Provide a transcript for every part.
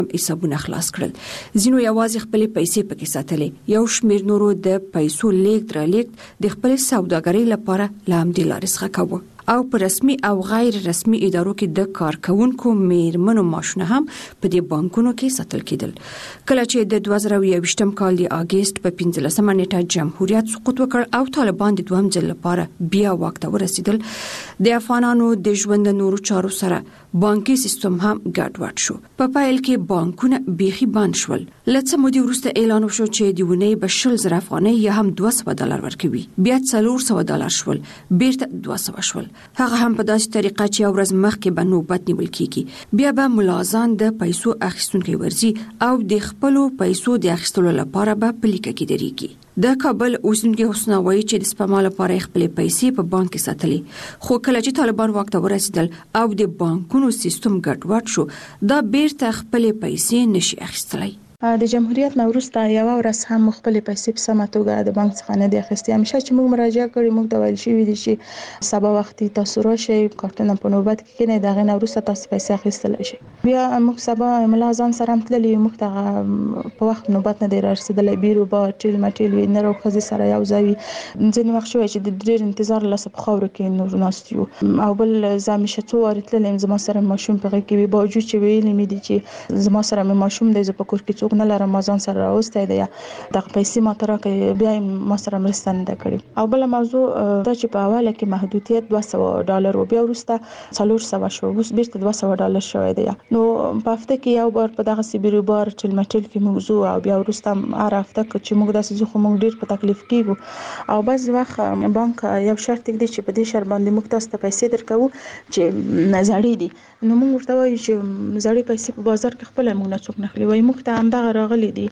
حسابونه خلاص کړل. ځینو یوازې خپل پیسې پکې ساتلې. یو شمېر نورو د پیسو لیږد رالیږد د خپل سوداګرۍ لپاره لامدې لارې څخه کاوه او په رسمي او غیر رسمي ادارو کې د کارکونکو میرمنو معاشونه هم په دې بانکونو کې ساتل کېدل. کله چې د 2021 کال د اگست په 15مه نیټه جمهوریت سقوط وکړ او طالبان د دوهم ځل لپاره بیا واک ته ورسېدل، د افغانانو د ژوند نورو چارو سره بانکي سیستم هم ګډوډ شو. په پایل کې بانکونه بیخي بند شول. لڅ مودې وروسته اعلان وشو چې د ونې به 100,000 افغانۍ یا هم $200 ورکوي. بیا $400 شول، بیرته 200 شول. هغه هم په داسې طریقه چې ورځ مخکې به نوبت نیول کیږي. بیا به ملازان د پیسو اخیستونکو ورزي او د خپل پیسو د اخیستلو لپاره به پلیکه کې درېږي. د کابل اوسیدونکو حسنا وایي چې د سپما لپاره خپل پیسې په بانک کې ساتلې، خو کله چې طالبان واک ته ورسېدل او د بانکونو سیستم ګډوډ شو، دا بیرته خپل پیسې نشي اخیستلای. د جمهوریت نه وروسته یو ورځ هم خپل پیسې په سمه توګه د بانک څخه نه دی اخیستې. همیشه چې موږ مراجعه کړې موږ ته ویل شوي دي چې سبا وختي تاسو راشئ، کارتونه په نوبت کې کېنئ، دغه نه وروسته تاسو پیسې اخیستلی شئ. بیا موږ سبا ملازان سره هم تللي، موږ ته په وخت نوبت نه دی رارسېدلی. بیرو با ټیل مټیل وي، نر او ښځې سره یو ځای وي. ځینې وخت شوی چې د ډېر انتظار له لاسه په خاورو کې ناست یو. او بل زه همیشه څو وارې تللې یم، زما سره ماشوم په غېږ کې وي، باوجود چې ویلي مې دي چې زما سره مې ماشوم دی، زه په کور کې څوک نه لرم، ما ځان سره راوستی دی، دغه پیسې ما ته راکړئ، بیا ما سره مرسته نه ده کړې. او بله موضوع دا چې په اوله کې محدودیت $200 و، بیا وروسته 400 شو، اوس بیرته $200 شوی دی. نو په هفته کې یو بار په دغه بیرو بار ټیل مټیل کې موږ ځو او بیا وروسته هر هفته چې موږ داسې ځو خو موږ ډېر په تکلیف کېږو. او بعضې وخت بانک یو شرط دی چې په دې شرط باندې موږ تاسو ته پیسې درکوو چې زړې دي. نو موږ ورته وایو چې زړې پیسې په بازار کې خپله موږ نه څوک نه اخلي، وایي موږ ته همدغه راغلي دي،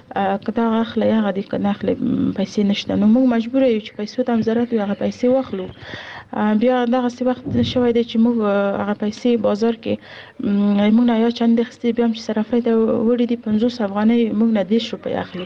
که دا اخلي هغه دي، که نه اخلي پیسې نشته. نو موږ مجبور یو چې پیسو ته هم ضرورت وي، هغه پیسې واخلو. بیا دغسې وخت شوی دی چې موږ هغه پیسې بازار کې موږ نه یا چند اخیستې، بیا هم چې صرافۍ ته وړي دي 50 افغانۍ موږ نه 10 روپۍ اخلي.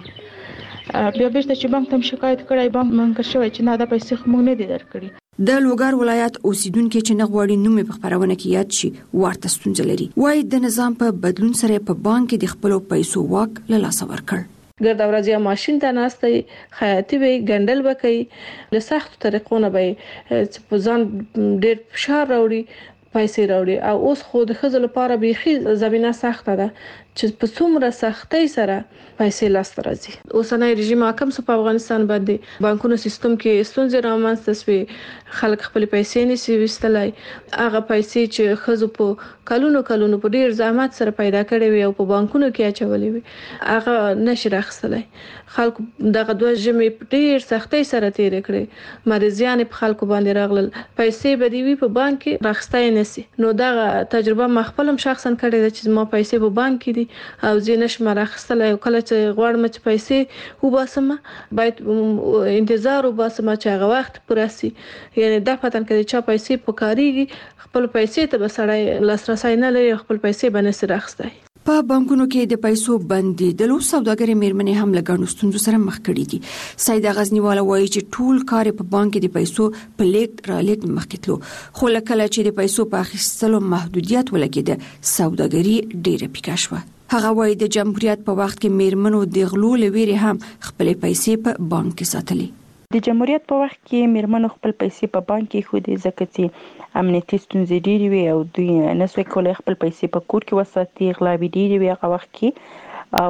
بیا بیرته چې بانک ته شکایت کړی، بانک منکر شوی چې نه دا پیسې خو موږ نه دي درکړي. د لوګر ولایت اوسیدونکو چې نه غواړي نوم په خبرونه کې یاد شي ورته ستونزه لري. وايي د نظام په بدلون سره په بانک کې د خپل پیسو واک له لاسه ورکړ. ګرد ورځ یا ماشين ته ناستي خیاطي وي، ګندل وکي، د سخت طریقو نه به په ځان ډېر فشار راوړي، پیسې راوړي. او اوس خو د ښځو لپاره بیخي زمينه سخته ده چې په څومره سختۍ سره پیسې لاس ته راځي. اوسنۍ رژیم حاکم سو په افغانستان باندې بانکونو سیستم کې ستونزې رامنځته شوې، خلک خپل پیسې نشي وستلای. هغه پیسې چې ښځو په کلونو په ډیر زحمت سره پیدا کړې وي او په بانکونو کې اچولې وي، هغه نشي راخستلای. خلک دغه دوه جمعې ډیر سختۍ سره تیر کړې، مریضیان په خلکو باندې راغلل، پیسې به دی وي په بانک کې راخستای نشي. نو دغه تجربه ما خپلم شخصا کړې ده چې ما پیسې په بانک کې دي او زینش مرخصله. یو کله چې غواړم چې پیسې وباسم باید انتظار وباسم چې هغه وخت پوره شي، یعنی دا پتن کې چې پیسې پکاريږي خپل پیسې ته بسړای لاسرسي نه لري، خپل پیسې باندې راخستای. په بانکونو کې د پیسو بندیدلو سوداګري میرمنې هم لګڼو ستونزو سره مخ کړي دي. سیده غزنیواله وایي چې ټول کار په بانک کې د پیسو په لیږد رالېږد مخکې تلو، خو کله چې د پیسو په اخیستلو محدودیت ولګېده سوداګري ډېره پیکه شوه. هغه وایي د جمهوریت په وخت کې میرمنو د غلو لويري هم خپل پیسې په بانک کې ساتلې. د جمهوریت په وخت کې میرمنو خپل پیسې په بانک کې خو دې ځکه چې امنیتي ستونزې ډېرې وي او دوی نسوي کولای خپل پیسې په کور کې وساتي، غلاوې ډېرې وي هغه وخت کې، او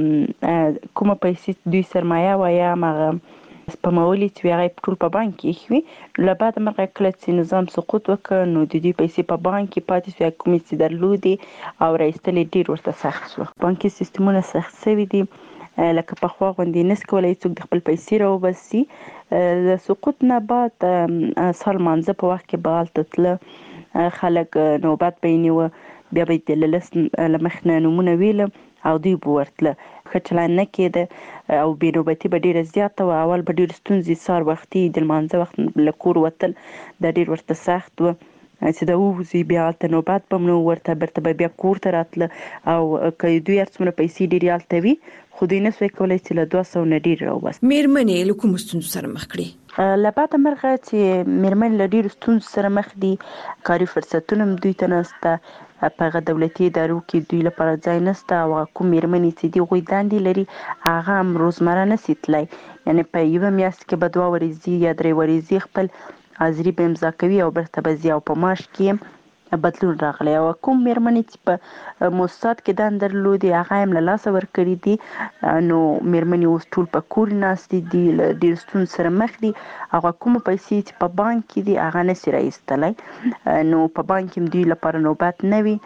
کومه پیسې دوی سرمایه وایي هغه سپمولي چې هغه ټول په بانک کې وي. له بعد مرغه کله چې نظام سقوط وکړ نو د دې پیسې په بانک کې پاتې شوې، کومې چې درلودې او راایستل ډېر ورته سخت شو. بانکي سیستمونه سخت شوي دي، لکه پخوا غوندې نس کولای څوک د خپل پیسې راوباسي. د سقوط نه بعد سال مانځه په وخت کې به هلته تله خلک نوبت به یې نیوه، بیا به یې د له مخې نه نومونه ویله او دوی به ورتله، ښه چلند نه کېده او بې نوبتي به ډېره زیاته وه. اول به ډېرې ستونزې سهار وختي د لمانځه وخت له کور وتل دا ډېر ورته سخت وه چې دا ووځي، بیا هلته نوبت به هم نه ورته، بیرته به بیا کور ته راتله. او که دوی هر څومره پیسې ډېرې هلته وي خو دوی نسوی کولی چې له 200 نه ډېر راوباسي. میرمنې له کومو ستونزو سره مخ کړي؟ له بعده مرغه چې میرمنې له ډېرو ستونزو سره مخ دي، کاري فرصتونه هم دوی ته نشته، په دولتي ادارو کې دوی لپاره ځای نشته او کوم میرمنې چې دی غوي داندې لري هغه هم روزمره نشي تلای، یعنی په یوه میاشت کې به 2 ورځې یا 3 ورځې خپل حاضري به امضا کوي او بیرته به ځي او په معاش کې بدلون راغلی او کوم میرمنې چې په موسسات کې دندې درلودې هغه هم له لاسه ورکړي دي، نو میرمنې اوس ټول په کور ناستې دي، له ډېر ستونزو سره مخ دي. هغه کومه پیسې چې په بانک کې دي هغه نشي راایستلی، نو په بانک کې دوی لپاره نوبت نه وي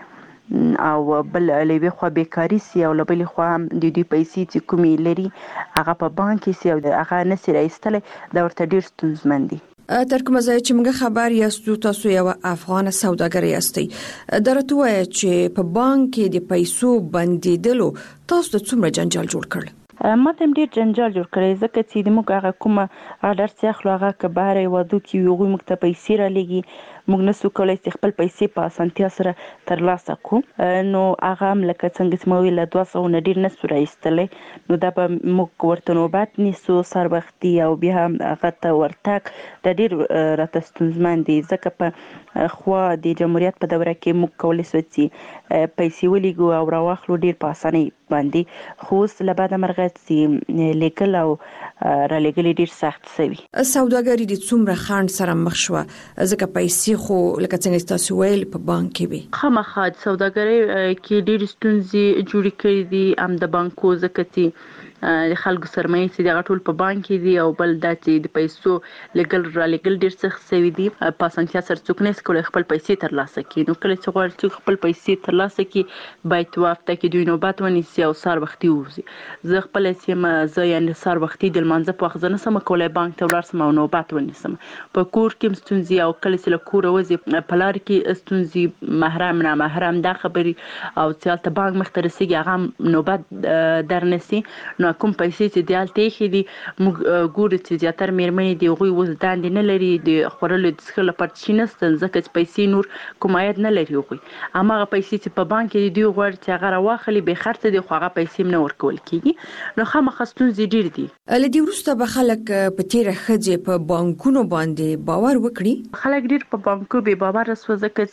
او بل له یوې خوا بیکاري سي او له بلې خوا هم د دوی پیسې چې کومې لري هغه په بانک کې سي او هغه نشي راایستلی، دا ورته ډېر ستونزمن دي. تر کومه ځای چې موږ خبر یاستو تاسو یو افغان سوداګر یاستئ، درته وایي چې په بانک کې د پیسو بندیدلو تاسو ته څومره جنجال جوړ کړل؟ ما ته ډیر جنجال جوړ کړی، ځکه چې د موږ هغه کومه آرډر چې اخلو هغه که بهر هیوادو کې وي هغوی موږ ته پیسې رالېږي، موږ نشو کولی چې خپل پیسې په اسانتیا سره ترلاسه کړو، نو هغه هم لکه څنګه چې ما ویل 200 نه ډېر نشو راایستلی، نو دا به موږ ورته نوبت نیسو سر وختي او بیا هم هغه ته ورتګ دا ډېر راته ستونزمن دی، ځکه په خوا د جمهوریت په دوره کې موږ کولی سو چې پیسې ولیږو او راواخلو ډېر په اسانۍ باندې، خو اوس له بده مرغه چې لیږل او رالېږل ډېر سخت شوي. سوداګري د څومره خنډ سره مخ شوه، ځکه پیسې خو لکه څنګه چې تاسو ویل په بانک کې وي؟ خامخا د سوداګرۍ کې ډېرې ستونزې جوړې کړې دي، هم د بانکو ځکه چې د خلکو سرمایې چې دغه ټول په بانک کې دي، او بل دا چې د پیسو لګل رالېږل ډېر سخت شوي دي، په اسانتیا سره څوک نشي کولی خپل پیسې ترلاسه کړي، نو کله چې غواړي څوک خپل پیسې ترلاسه کړي باید په هفته کې دوی نوبت ونیسي او سهار وختي ووځي. زه خپله چې یم زه یعنې سهار وختي د لمانځه په وخت زه نشم کولی بانک ته ولاړ شم او نوبت ونیسم، په کور کې هم ستونزې او کله چې له کوره وځي په لار کې ستونزې، محرم نامحرم دا خبرې، او چې هلته بانک مخ ته رسېږي هغه هم نوبت درنیسي. نو کوم پیسې چې د هلته ایښي دي موږ ګورو چې زیاتره میرمنې دي هغوی اوس دندې نه لري، د خوړلو د څښلو لپاره شي نشته، ځکه چې پیسې نور کوم عاید نه لري هغوی، هماغه پیسې چې په بانک کې دي دوی غواړي چې هغه راواخلي بې خرڅه دي، خو هغه پیسې هم نه ورکول کېږي، نو خامخا ستونزې ډېرې دي. له دې وروسته به خلک په تېره ښځې په بانکونو باندې باور وکړي؟ خلک ډېر په بانکو بې باوره سوه، ځکه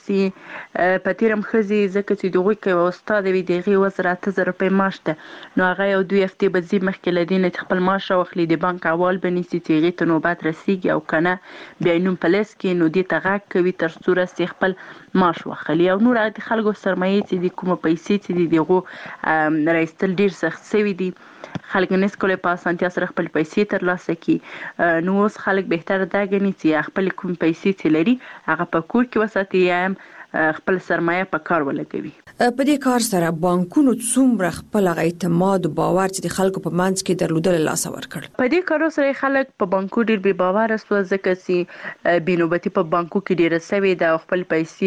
چې په تېره هم ښځې ځکه چې د هغوی که یوه استاده وي د هغې 8,000 روپۍ معاش ده، نو هغه یو 2 هفتې به ځي مخکې له دې نه چې خپل معاش راواخلي، د بانک احوال به نیسي چې هغې ته نوبت رسېږي او که نه بیا یې نوم په لیست کې، نو دې ته غږ کوي تر څو رسي خپل معاش واخلي. او نور د خلکو سرمایې چې دي کومه پیسې چې دي د هغو راایستل ډېر سخت شوي دي، خلک نشي کولی په اسانتیا سره خپل پیسې ترلاسه کړي، نو اوس خلک بهتره دا ګڼي چې خپل کوم پیسې چې لري هغه په کور کې وساتي یا هم خپل سرمایه په کار ولګوي. په دې کار سره بانکونو څومره خپل اعتماد او باور چې د خلکو په منځ کې درلودل لاسه ورکړ؟ په دې کارو سره خلک په بانکو ډېر بې باوره سوه، ځکه چې بې نوبتي په بانکو کې ډېره سوې ده او خپل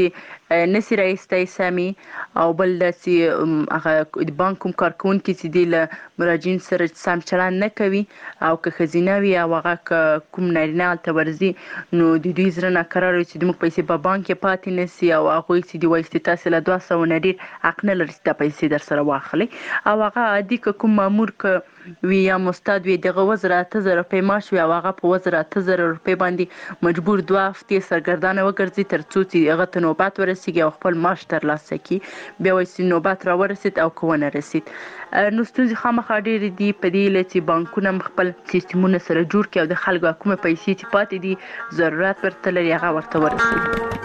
پیسې نشي راایستی سمې، او بل دا چې هغه د بانک کوم کارکوونکي چې دي له مراجعین سره سم چلند نه کوي، او که ښځینه وي او هغه که کوم نارینه هلته ورځي نو د دوی زړه ناکراره وي چې زموږ پیسې په بانک کې پاتې نشي، او هغوی چې دي وایي چې تاسې له 200 نه ډېر حق نه لري چې دا پیسې در سره واخلئ، او هغه عادي که کوم مامور که وي یا مستاد وي دغه 8,000 روپۍ معاش وي او هغه په 8,000 روپۍ باندې مجبور 2 هفتې سرګردانه وګرځي تر څو چې هغه ته نوبت ورسېږي او خپل معاش ترلاسه کړي، بیا وایي چې نوبت راورسېد او که ونه رسېد. نو ستونزې خامخا ډېرې دي په دې هیله چې بانکونه هم خپل سیستمونه سره جوړ کړي او د خلکو کومه پیسې چې پاتې دي ضرورت ورته لري هغه ورته ورسېږي.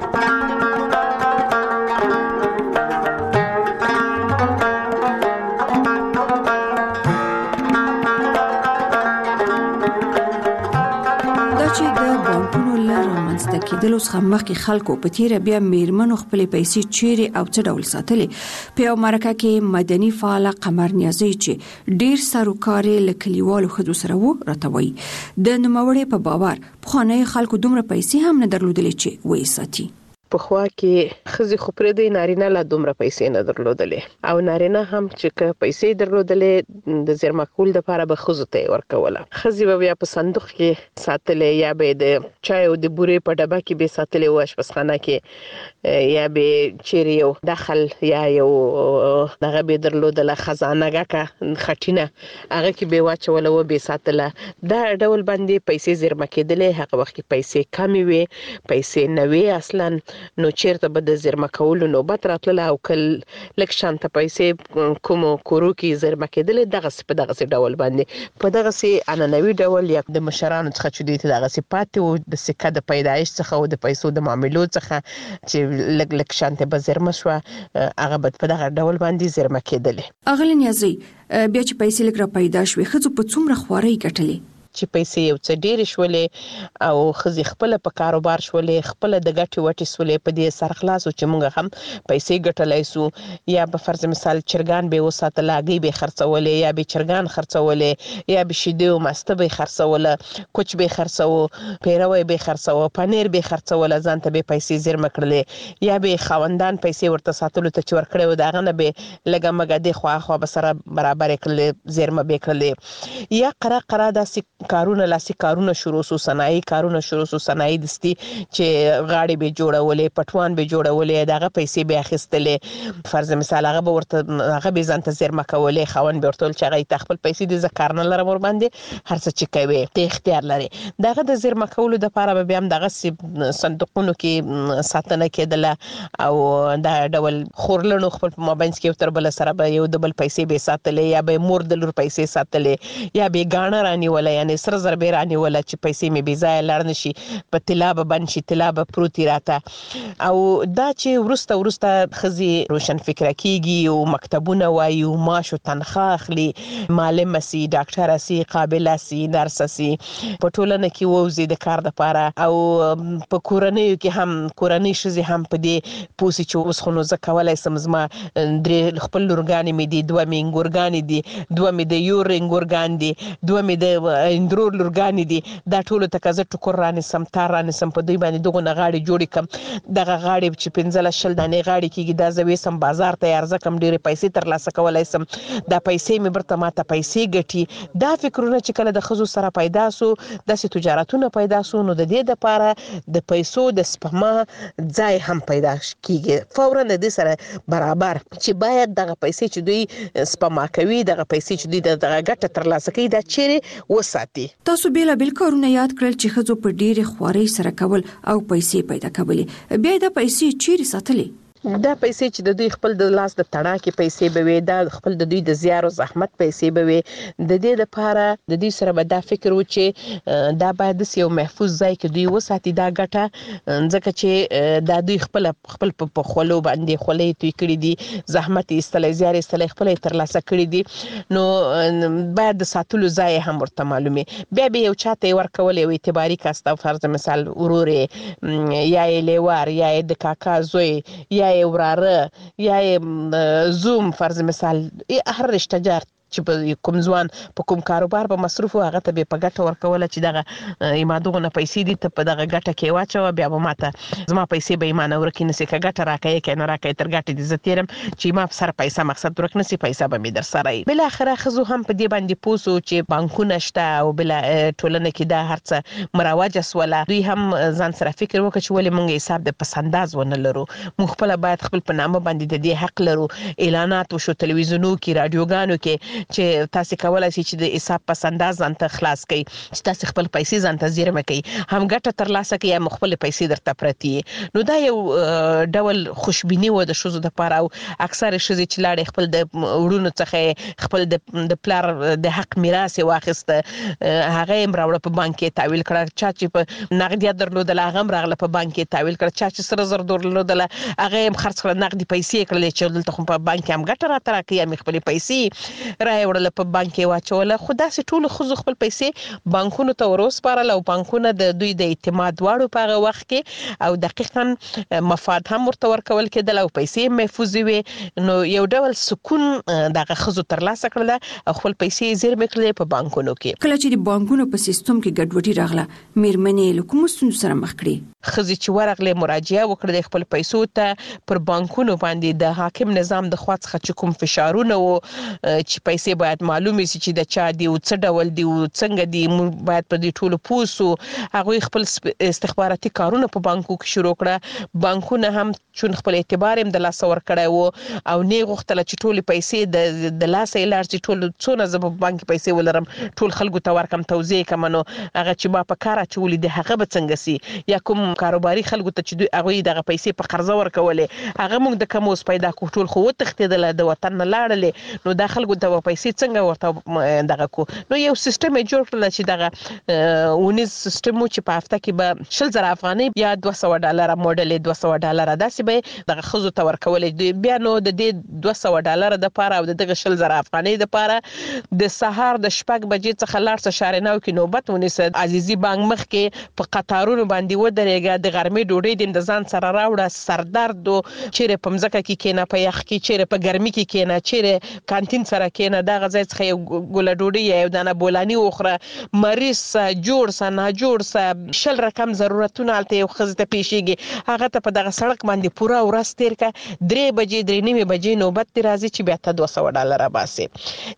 کېدلو څخه مخکې خلکو په تیره بیا میرمنو خپلې پیسې چیرې او څه ډول ساتلې؟ په یو مرکه کې مدني فعاله قمر نیازی چې ډیر سروکارې له کلیوالو ښځو سره وو راته وایي د نوموړې په باور پخوانیو خلکو دومره پیسې هم نه درلودلې چې وایي ساتي. په خوا کې ښځې خو پرېږدئ نارینه لا دومره پیسې نه درلودلې، او نارینه هم چې که پیسې درلودلې د زیرمه کولو دپاره به ښځو ته یې ورکوله. ښځې به بیا په صندوق کې ساتلې، یا به د چای او د بورې په ډبه کې به یې ساتلې وه اشپزخانه کې، یا به چیرې یو دخل یا یو دغه به یې درلودله خزانه ګکه خټینه هغه کې به یې واچوله و به یې ساتله. دا ډول باندې پیسې زیرمه کېدلې. هغه وخت کې پیسې کمې وې، پیسې نه وې اصلا، نو چیرته به د زیرمه کولو نوبت راتله او کل لک شانته پیسې کوم کورو کې زیرمه کېدل دغه په دغه ډول باندې په دغه سي اننوي ډول یا د مشرانو څخه چې د دغه صفات او د سکه د پیدایش څخه او د پیسو د معاملو څخه چې لک شانته به زیرمه شو هغه په دغه ډول باندې زیرمه کېدل. اغلی نیازي بیا چې پیسې لګرا پیدا شوې خځو په څومره خواري ګټلې چې پیسې یو څه ډېر شولې او خزي خپل په کاروبار شولې خپل د ګټي وټي شولې په دې سرخلاص او چې موږ هم پیسې ګټلای سو یا په فرض مثال چرګان به وساتل اگې به خرڅولې یا به چرګان خرڅولې یا به شیدې او مسته به خرڅوله کوچ به خرڅو پیروي به خرڅو پنیر به خرڅول ځانته به پیسې زیرمه کړلې یا به خوندان پیسې ورته ساتلو ته چور کړو داغه نه به لګه مګه د خو به سره برابر کړلې زیرمه به کړلې یا قره داسې کارونه لاسي کارونه شروع سو صنایع کارونه شروع سو صنایع دستي چې غاړي به جوړولې پټوان به جوړولې دغه پیسې به اخیستلې فرض مثال هغه به ورته هغه به ځان ته زیرمه کولې خوان به ورته چې هغه تخپل پیسې د ذکرنه لره ور باندې هر څه چې کوي ته اختیار لري دغه د زیرمه کولو د لپاره به هم دغه صندوقونو کې ساتنه کېدله او دا ډول خورلنو خپل مابینس کې تر بل سره به یو د بل پیسې به ساتلې یا به مور د لور پیسې ساتلې یا به غاڼه رانی ولا یعنی سره زر به رانی ولا چې پیسې می بي ځای لړ نشي په طلاب بنشي طلاب پروتي راته او دا چې ورسته خزي روشن فکر کیږي او مکتبونه وایو معاش او تنخواه اخلي معلم سي ډاکټر سي قابل سي نرس سي په ټولنه کې ووزي د کار لپاره او په کورنۍ کې هم کورنۍ شزي هم په دې پوسي چې اوس خو نو زکولای سمزما درې خپل لورګانی می دي دوه منګورګانی دي دوه می د یورنګورګان دي دوه می د اندرور لورګانی دي دا ټول تکازه ټکر رانه سم تار رانه سم په دوی باندې دغه غاړي جوړی کم دغه غاړي چې 15 شل دانې غاړي کېږي دا زوي سم بازار ته ارزه کم ډېر پیسې تر لاسه کولای سم دا پیسې مې برته ماته پیسې ګټي دا فکرونه چې کله د خزو سره پیدا سو د تجارتونو پیدا سو نو د دې لپاره د پیسو د سپما ځای هم پیدا کیږي فورا د دې سره برابر چې باید دغه پیسې چې دوی سپما کوي دغه پیسې چې دوی دغه ګټه تر لاسه کوي دا چیرې وساتي. تاسو بیل کارونه یاد کړل چې خزو په ډېر خواري سره کول او پیسې پیدا کولې بیا د پیسې چیرې ساتلې دا پیسې چې د دوی خپل د لاس د تڼاکې پیسې به وي دا خپل د دوی د زیار او زحمت پیسې به وي د دې لپاره د دوی سره به دا فکر و چې دا باید یو محفوظ ځای کې دوی وساتي دا ګټه ځکه چې دا دوی خپل په خولو باندې خولې توی کړې دي زحمت ایستلې زیار ایستلې خپل تر لاسه کړې دي نو باید د ساتلو ځای هم ورته معلومي بیا به یو چاته ورکول یو اعتباري کاسته فرض مثال ورورې یا لیوار یا د کاکا زوی یا وراره یا زوم فرض مثال هر رشتہ جار چې په کوم ځوان په کوم کاروبار به مصروف هغه ته به په ګټه ورکول چې دغه ایمادونه پیسې دي ته په دغه ګټه کې واچو بیا به ماته زما پیسې به ایمان ورکې نسی که ګټه راکې کنه راکې تر ګټه دي زتیرم چې ما سره پیسې مقصد ورک نسی پیسې به می در سره بل اخره خزو هم په دې باندې پوسو چې بانکونه شته او بل ټولنه کې دا هرڅه مروج اسوله دوی هم ځان سره فکر وکړي چې ولې مونږ حساب د پسنداز ونه لرو مونږ خپل باید خپل په نامه باندې د دې حق لرو اعلانات وشو تلویزیونو کې رادیوګانو کې چې تاسو کولای شئ چې د حساب پسنداز ځان ته خلاص کړئ چې تاسو خپل پیسې ځان ته زیرمه کړئ هم ګټه تر لاسه کړئ یا خپل پیسې درته پرتی نو دا یو ډول خوشبینی و د شوزو د لپاره او اکثر شوزي چې لاړ خپل د وړونو څخه خپل د پلار د حق میراث واخیسته هغه هم راوړ په بانک کې تحویل کړ چا چې په نقدیات درلودل هغه هم راغله په بانک کې تحویل کړ چا چې سره زر درلودل هغه هم خرڅ کړ نقدي پیسې کړل چې دلته خو په بانک هم ګټه راته راکړي هم خپل پیسې راوړل په بانک کې واچول خدا سي ټول خو خپل پیسې بانکونو ته وروسپارل او بانکونه د دوی د اعتماد واړو په هغه وخت کې او دقیقاً مفاد هم ورته ورکول کېدل او پیسې محفوظ وي نو یو ډول سکون دغه خزو تر لاسه کړل او خپل پیسې زیرمه کړل په بانکونو کې کله چې د بانکونو په سیستم کې ګډوډي راغله میرمنې له کوم ستونزو سره مخ کړي خزي چې ورغله مراجعه وکړه خپل پیسو ته پر بانکونو باندې د حاکم نظام د خوا څخه کوم فشارونه و چې پیسې باید معلومه شي چې د چا دی او څه ډول دی او څنګه دی. موږ باید په دې ټولو پوسو. هغه خپل استخباراتي کارونه په بانکو کې شروع کړه. بانکونه هم چون خپل اعتبار هم د لاس ور کړی وو او نه غوښتل چې ټول پیسې د لاس ایلار چې ټول څونه زب بانک پیسې ولرم ټول خلکو ته ورکم توزیع کم نو هغه چې ما په کار اچولې د هغه به څنګه سي یا کوم کاروباري خلکو ته چې دوی هغه دغه پیسې په قرضه ورکولې هغه موږ د کوم اوس پیدا کو ټول خو تختیدل د وطن نه لاړلې نو د خلکو ته پیسې څنګه ورته دغه کو نو یو سیستم جوړ کړل چې دغه ونیز سیستم چې په هفته کې به 100,000 افغانۍ یا $200 موډل $200 داسې به دغه خزو ته ورکولې بیا نو د دې $200 د پاره او دغه 100,000 افغانۍ د پاره د سهار د شپږ بجې څخه لار څه شارناو کې نوبت ونیسه. عزیزي بانک مخ کې په قطارونو باندې ودرېګه د غرمې ډوډۍ د ځان سره راوړه سردرد چیرې په مځکه کې کېنه په یخ کې چیرې په ګرمي کې کېنه چیرې کانتین سره کېنه د غځای څخه یو ګوله ډوډۍ یو دانه بولانی وخوره مریض جوړ سه نه جوړ سه شل رقم ضرورتونه الته یو خزته پیشيږي هغه ته په دغه سړک باندې پورا ورځ تیر کا 3 بجې 3:30 بجې نوبت راځي چې بیا ته $200 باسي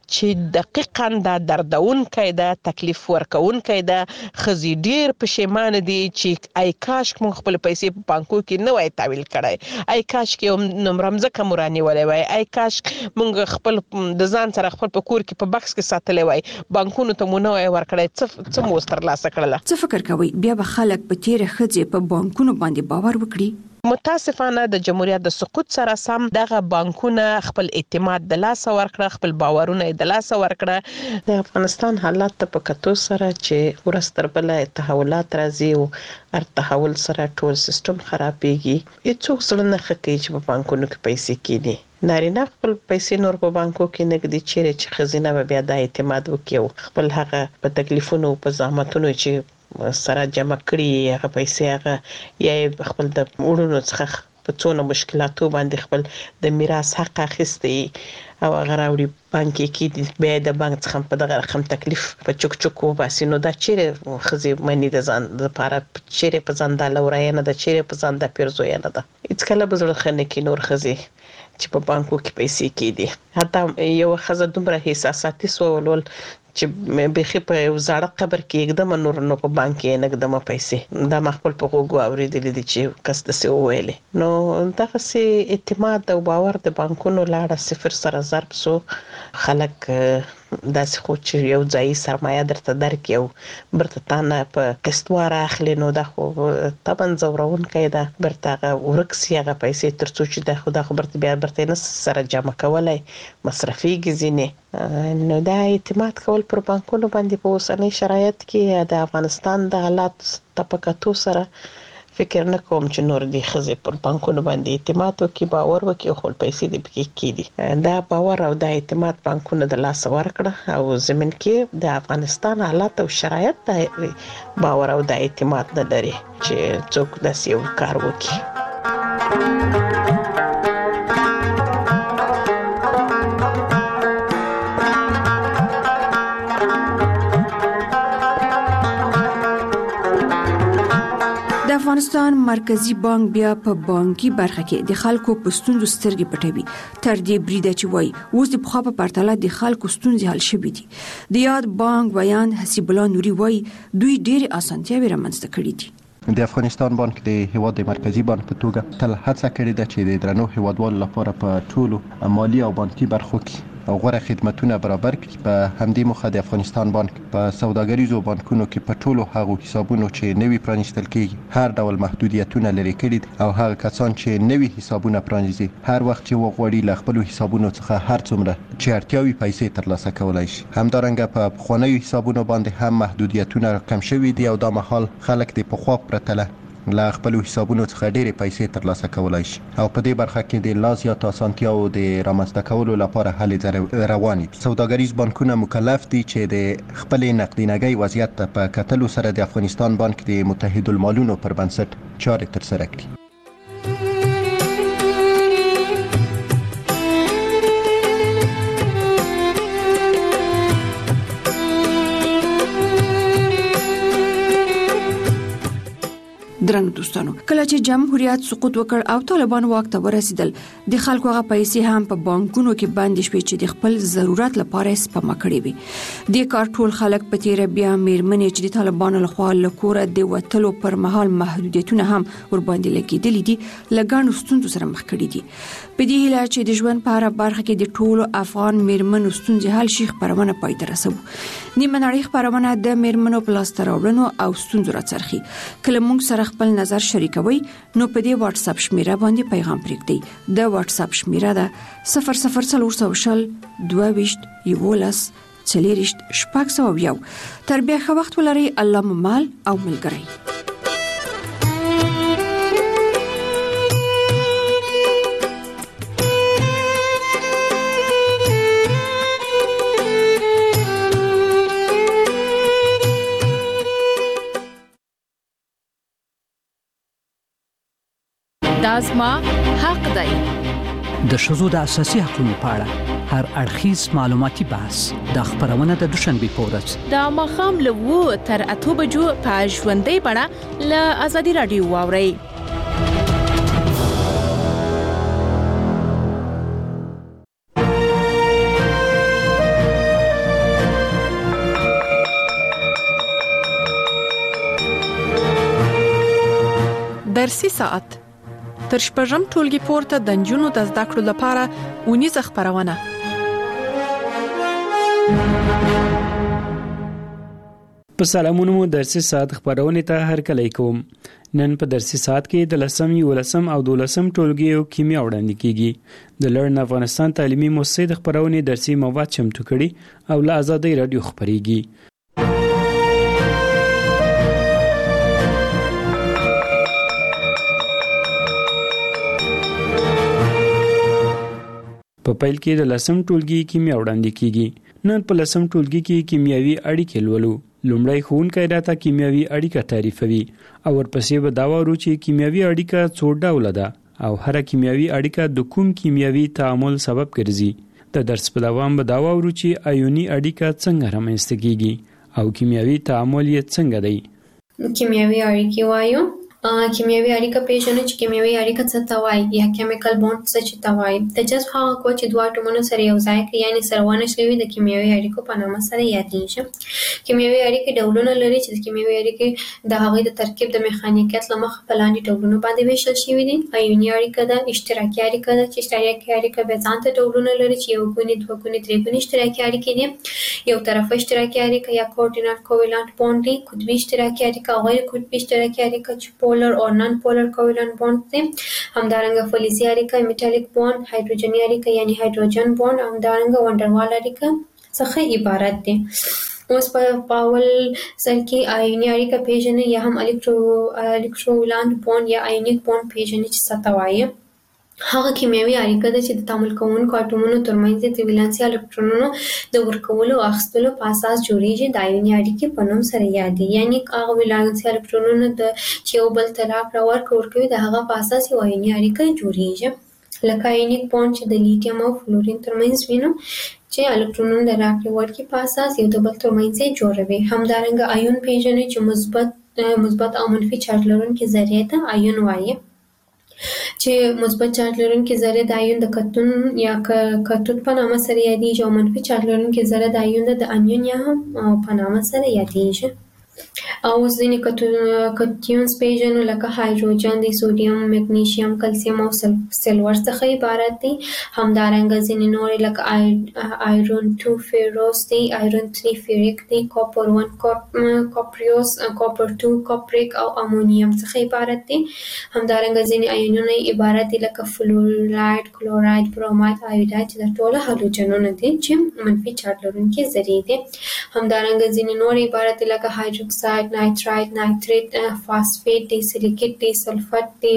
چې دقیقاً دا دردون کیده تکلیف ورکون کیده خزي ډیر پښیمان دي چې ای کاش موږ خپل پیسې په بانکو کې نه وای تحویل کړای ای کاش کې نمرمزه کمرانی ولې وای ای کاش موږ خپل د ځان سره خپل په کور کې په بکس کې ساتلې وای بانکونو ته مونږ وای ورکړای څه موستر لاسه کړل. څه فکر کوي بیا به خلک په تیر خځې په بانکونو باندې باور وکړي؟ متاسفانه د جمهوریت د سقوط سره سم دغه بانکونه خپل اعتماد د لاس ورکړه خپل باورونه د لاس ورکړه. د افغانستان حالات ته په کتو سره چې ورستر بل تحولات راځي او تحول سره ټول سیستم خرابېږي هیڅوک سره نه خکې چې په بانکونو کې پیسې کېني نارینه خپل پیسې نور په بانکو کې نګدي چې خزینه به بیا د اعتماد وکړي خپل هغه په تکلیفونو په زحمتونو چې سره جمع کړي هغه پیسې هغه یا خپل د وړونو څخه په څونه مشکلاتو باندې خپل د میراث حق اخیستي او هغه راوړي بانک کې بیا د بانک څخه په دغه رقم تکلیف په چوک چوکو باسي نو دا چیرې خزي منی د ځان د لپاره چیرې په ځان د لورای نه د چیرې په ځان د پیرزو نه ده هیڅ کله بزړه خنه کې نور خزي چې په بانکو کې پیسې کې دي حتی یو خزه دومره حساساتي سوالول چې به په زړه قبر کې एकदम نور نو په بانک کې نقدمه پیسې دا مخبل په غوږ اوریدل دي چې کس د څه ویلې نو دغه سي اعتماد او باور د بانکونو لاړه 0 سره ضرب سو خلک داسې خو چې یو ځای سرمایه درته درک یو برته تانه په قسطوار اخلي نو دا خو طبعا زورون کیده برته ورکسي هغه پیسې ترڅو چې د خدا خبرت بیا برته نه سره جمع کولای مصرفي گزینه نو دا اعتماد کول پر بانکونو باندې په اوسنۍ شرایط کې د افغانستان د حالات طبقاتو سره فکر نه کوم چې نور دي خزي پر بانکونو باندې اعتماد وکي باور وکي خپل پیسې دې پکې کیدي دا باور او د اعتماد بانکونو د لاس ورکړه او زمين کې د افغانستان حالات او شرایط د باور او د اعتماد نه لري چې څوک داسې یو کار وکي. افغانستان مرکزی بانک بیا په بانکي برخه کې د خلکو په ستونزو سترګې پټوي تر دې بریده چې وای اوس د بخوا په پرتله د خلکو ستونزې حل شوې دي د یاد بانک بیان حسیب الله نوري وای دوی ډېر اسانتیاوې رامنځته کړې دي. د افغانستان بانک د هیواد مرکزی بانک په توګه تل هڅه کړې ده چې د درنو هیوادوالو لپاره په ټولو مالی او بانکي برخو کې غوره خدمتونه برابر کړي. په همدې موخه د افغانستان بانک په سوداګریزو بانکونو کې په ټولو هغو حسابونو چې نوي پرانیستل کېږي هر ډول محدودیتونه لري کړي او هغه کسان چې نوي حسابونه پرانیزي هر وخت چې وغواړي له خپل حسابونو څخه هر څومره چې اړتیاوي پیسې ترلاسه کولای شي. همدارنګه په پخوانیو حسابونو باندې هم محدودیتونه کم شوي دي او دا مهال خلک د پخوا پرتله له خپل حسابونو څخه ډېرې پیسې ترلاسه کولای شي او په دې برخه کې د لا زیات اسانتیاو د رامنځته کولو لپاره هلې روانې دي. سوداګریز بانکونه مکلف دي چې د خپل نقدینګۍ وضعیت په کتلو سره د افغانستان بانک د متحدالمالونو پر بنسټ چارې ترسره کړي. درنو دوستانو کله چې جمهوریت سقوط وکړ او طالبان واک ته ورسېدل د خلکو هغه پیسې هم په بانکونو کې بند شوې چې د خپل ضرورت لپاره سپما کړې وي د کار ټول خلک په تیر بیا میرمنې چې د طالبانو لخوا له کوره د وټلو پر مهال محدودیتونه هم ور باندې لګیدلې دي لګانو ستونزو سره مخ کړي دي په دې هیله چې د ژوند په اړه برخه کې د ټولو افغان میرمنو ستونزې حل شي خبرونه پای ته رسوي نیمه نړۍ خبرونه د میرمنو پلاستر راوړنو او ستونزو راڅرخي کله موږ سره خپل نظر شریکوي نو په دې واتس اپ شمیره باندې پیغام پرېږدئ د واتس اپ شمیره ده 0040 22 11 40 شپږ تر بیا ښه وخت ولرئ الله ممال او ملګری دازما حق دی د شذو د اساسي حقوقو په اړه هر اړخیز معلوماتي بحث د خبرونه د دوشنبه پورز د مخام له 2 تر 8 بجو په ژوندۍ بڼه له ازادي رادیو واوري درسي ساعت تر شپږم ټولګي پورته د جنونو د زده کړو لپاره ونیزه خبرونه په سلامونو مو درسي ساعت خبرونه ته هرکلی کوم نن په درسي ساعت کې د لسم یولسم او دولسم ټولګي کیمیا وړاندې کیږي د لرن افغانستان تعلیمي مؤسسې د خبرونه درسي مواد چمتو کړي او له آزادۍ رادیو خبريږي په پیل کې د لسم ټولګي کیمیا وړاندې کیږي نن په لسم ټولګي کې کیمیاوي اړیکې لولو لومړی ښوونکی راته کیمیاوي اړیکه تعریفوي او ورپسې به دا وایو چې کیمیاوي اړیکه څو ډوله ده او هر کیمیاوي اړیکه د کوم کیمیاوي تعامل سبب ګرځي د درس په دوام به دا وایو چې آیوني اړیکه څنګه رامنځته کیږي او کیمیاوي تعامل یې څنګه دی کیمیاوي اړیکې وایو کیمیاوي اړیکه پیژنو چې کیمیاوي اړیکه څه ته وایي یا کیمیکل بوند څه ته وایي د جذب هغه قوه چې دوه اټومونو سره یو ځای کوي یعنی سره ونښلوي د کیمیاوي اړیکو په نامه سره یادېږي کیمیاوي اړیکې ډولونه لري چې د کیمیاوي اړیکې د هغوی د ترکیب د میخانیکیت له مخې په لاندې ډولونو باندې ویشل شوي دي آیوني اړیکه ده اشتراکي اړیکه ده چې اشتراکي اړیکه بیا ځان ته ډولونه لري چې یو ګونې دوه ګونې درې ګونې اشتراکي اړیکې دي یو طرفه اشتراکي اړیکه یا کوردینیټ کوولانت بوند دی قطبي اشتراکي اړیکه غیر قطبي اشتراکي اړیکه چې پولر او نان پولر کوولانت بوند دی همدارنګه فلزي اړیکه میټالیک بوند هایدروجني اړیکه یعنی هایدروجن بوند همدارنګه وانډروال اړیکه څخه عبارت دي اوس په اول ځل کې آیوني اړیکه پیژنې یا هم الکترولانت بوند یا آیونیک بوند پیژنې چې څه ته وایي هغه کیمیاوي اړیکه ده چې د تعامل کوونکو اټومونو ترمنځ د ولانسي الکترونونو د ورکولو او اخیستلو په اساس جوړیږي د آیوني اړیکې په نوم سره یادېږي یعنی هغه ولانسي الکترونونو د چې یو بل ته راکړه ورکړه ورکوي د هغه په اساس یو آیوني اړیکه جوړیږي لکه آیونیک بوند چې د لیتیم او فلورین ترمنځ وینو چې الکترونونو د راکړې ورکړې په اساس یو د بل ترمنځ یې جوړوي همدارنګه آیون پیژنې چې مثبت او منفي چارج لرونکي ذرې ته آیون وایي چې مثبت چارج لرونکي ذره د آیون د کتون یا کتود په نامه سره یادېږي او منفي چارج لرونکي ذره د آیون د انیون یا هم په نامه سره یادېږي او ځینې کتیونز پیژنو لکه هایدروجن دی سودیم مګنیشیم کلسیم او سلور څخه عبارت دي همدارنګه ځینې نور لکه آیرون 2 فیروس دی آیرون 3 فیریک دی کاپر 1 کاپریوس کاپر 2 کاپریک او امونیم څخه عبارت دي همدارنګه ځینې آیونونه عبارت دي لکه فلوراید کلوراید بروماید آیوداید چې د ټوله هالوجنونه دي چې منفي چارج لرونکي ذرې دي همدارنګه ځینې نور عبارت دي لکه هایدروکساید نایتراید نایتریت فاسفیټ دی سیلیکیټ دی سلفات دی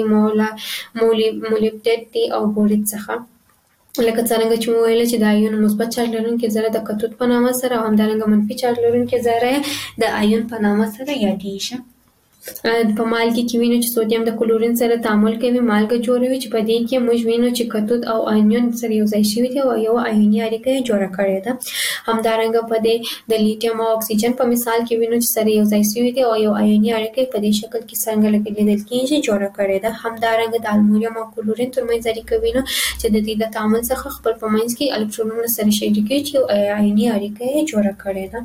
مولبډیټ دی او بوریت څخه لکه څنګه چې مو ویل چې د آیون مثبت چارج لرونکي ذره د کتود په نامه سره او همدارنګه منفي چارج لرونکي ذره د آیون په نامه سره یادېږي په مالګې کې وینو چې سودیم د کلورین سره تعامل کوي مالګه جوړوي چې په دې کې موږ وینو چې کتود او آیون سره یو ځای شوي دي او یو آیوني اړیکه یې جوړه کړې ده. همدارنګه په دې د لیتیم او اکسیجن په مثال کې وینو چې سره یو ځای شوي دي او یو آیوني اړیکه په دې شکل کې څنګه لیدل کېږي جوړه کړې ده. همدارنګه د المونیم او کلورین ترمنځ اړیکه وینو چې د دې د تعامل څخه خپل په منځ کې الکترونونه سره شریکوي چې یو آیوني اړیکه یې جوړه کړې ده.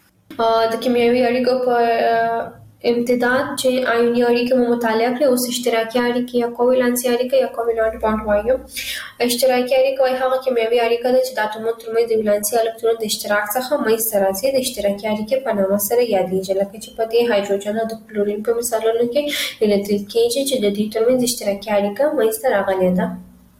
د کیمیاوي اړیکو په امتداد چې آیوني اړیکې مو مطالعه کړې اوس اشتراکي اړیکې یا کوولانسي اړیکه یا کوولانت بانډ وایو. اشتراکي اړیکه وایي هغه کیمیاوي اړیکه ده چې د اتومونو ترمنځ د ولانسي الکترون د اشتراک څخه منځته راځي. د اشتراکي اړیکې په نامه سره یادېږي لکه چې په دې هایدروجن او د کلورین په مثالونو کې لیدل کېږي چې د دې ترمنځ اشتراکي اړیکه منځته راغلې ده.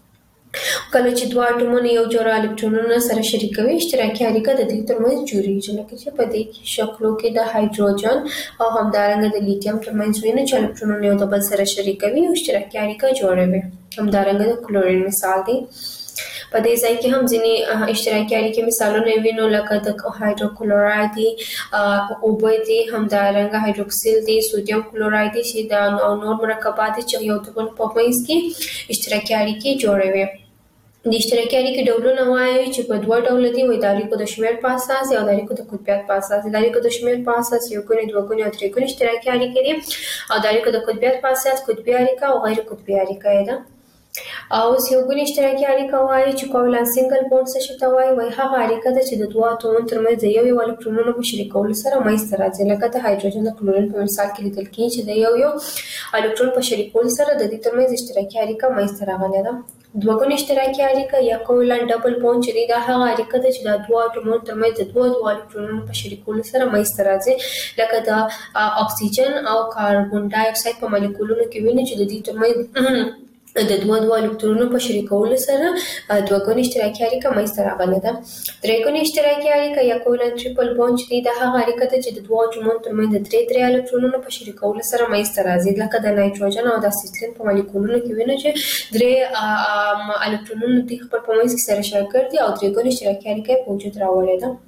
کله چې دوه اټومونه یو جوړه الکترونونه سره شریکوي اشتراکي اړیکه د دې ترمنځ جوړیږي لکه چې په دې شکلو کې د هایدروجن او همدارنګه د لیتیم ترمنځ وینو چې الکترونونه یو د بل سره شریکوي او اشتراکي اړیکه جوړوي. همدارنګه د کلورین مثال دی. په دې ځای کې هم ځینې اشتراکي اړیکې مثالونه وینو لکه د هایدروکلوراید دي اوبه دي همدارنګه هایدروکسیل دي سودیم کلوراید دي چې د نور مرکبات چې یو د بل په منځ کې اشتراکي اړیکې جوړوي. د اشتراکي اړیکې ډولونه وایي چې په دوه ډوله دي وایي د اړیکو د شمېر په اساس او د اړیکو د قطبیت په اساس. د اړیکو د شمېر په اساس یو ګونې دوه ګونې او درې ګونې اشتراکي اړیکې دي او د اړیکو د قطبیت په اساس قطبي اړیکه او غیر قطبي اړیکه ده. او یو ګونې اشتراکي اړیکه وایي چې کوولانت سنگل بوند څه شي ته وایي هغه اړیکه ده چې د دوه اتومونو ترمنځ د یو الکترونونو په شریکولو سره منځته راځي لکه د هایدروجن د کلورین په مثال کې لیدل کېږي چې د یو الکترون په شریکولو سره د دې ترمنځ اشتراکي اړیکه منځته راغلې ده. دوه ګونې اشتراکي اړیکه یا کوولانت ډبل بوند چې دا هغه اړیکه ده چې د دوه اټومونو ترمنځ د دوه الکترونونو په شریکولو سره منځته راځي لکه د اکسیجن او کاربن ډای اکساید په مالیکولونو کې ویني چې د دې ترمنځ د دوه الکترونونو په شریکولو سره دوه ګونې اشتراکي اړیکه منځته راغلې ده. درې ګونې اشتراکي اړیکه یا کوولانت ټریپل بوند چې دا هغه اړیکه ده چې د دوه اټومونو ترمنځ د درې الکترونونو په شریکولو سره منځته راځي لکه د نایتروجن او د اسیټلین په مالیکولونو کې وینو چې درې الکترونونه د خپل په منځ کې سره شریک دي او درې ګونې اشتراکي اړیکه په وجود راوړې ده.